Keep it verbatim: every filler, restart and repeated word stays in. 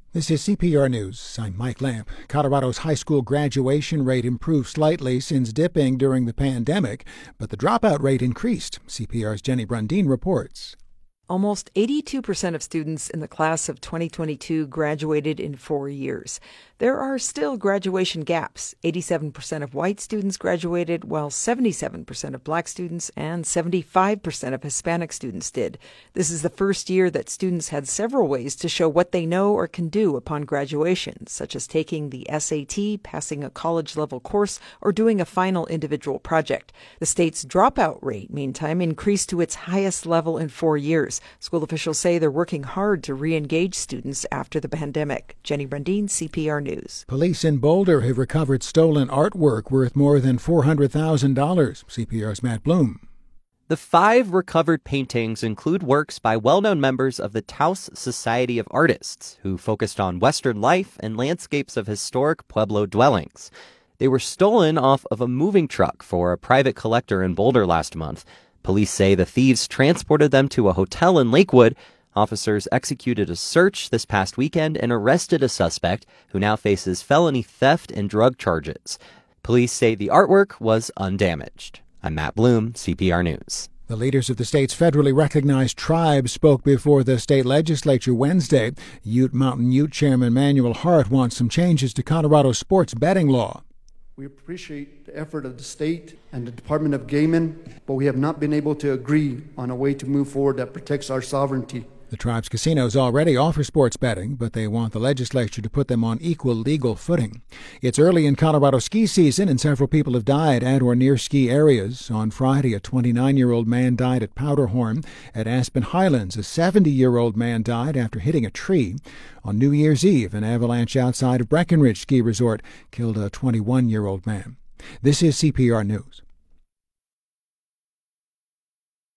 This is C P R News. I'm Mike Lamp. Colorado's high school graduation rate improved slightly since dipping during the pandemic, but the dropout rate increased. C P R's Jenny Brundin reports. Almost eighty-two percent of students in the class of twenty twenty-two graduated in four years. There are still graduation gaps. eighty-seven percent of white students graduated, while seventy-seven percent of black students and seventy-five percent of Hispanic students did. This is the first year that students had several ways to show what they know or can do upon graduation, such as taking the S A T, passing a college-level course, or doing a final individual project. The state's dropout rate, meantime, increased to its highest level in four years. School officials say they're working hard to re-engage students after the pandemic. Jenny Brundin, C P R News. Police in Boulder have recovered stolen artwork worth more than four hundred thousand dollars. C P R's Matt Bloom. The five recovered paintings include works by well-known members of the Taos Society of Artists, who focused on Western life and landscapes of historic Pueblo dwellings. They were stolen off of a moving truck for a private collector in Boulder last month. Police say the thieves transported them to a hotel in Lakewood. Officers executed a search this past weekend and arrested a suspect who now faces felony theft and drug charges. Police say the artwork was undamaged. I'm Matt Bloom, C P R News. The leaders of the state's federally recognized tribes spoke before the state legislature Wednesday. Ute Mountain Ute Chairman Manuel Hart wants some changes to Colorado's sports betting law. We appreciate the effort of the state and the Department of Gaming, but we have not been able to agree on a way to move forward that protects our sovereignty. The tribe's casinos already offer sports betting, but they want the legislature to put them on equal legal footing. It's early in Colorado ski season, and several people have died at or near ski areas. On Friday, a twenty-nine-year-old man died at Powderhorn. At Aspen Highlands, a seventy-year-old man died after hitting a tree. On New Year's Eve, an avalanche outside of Breckenridge Ski Resort killed a twenty-one-year-old man. This is C P R News.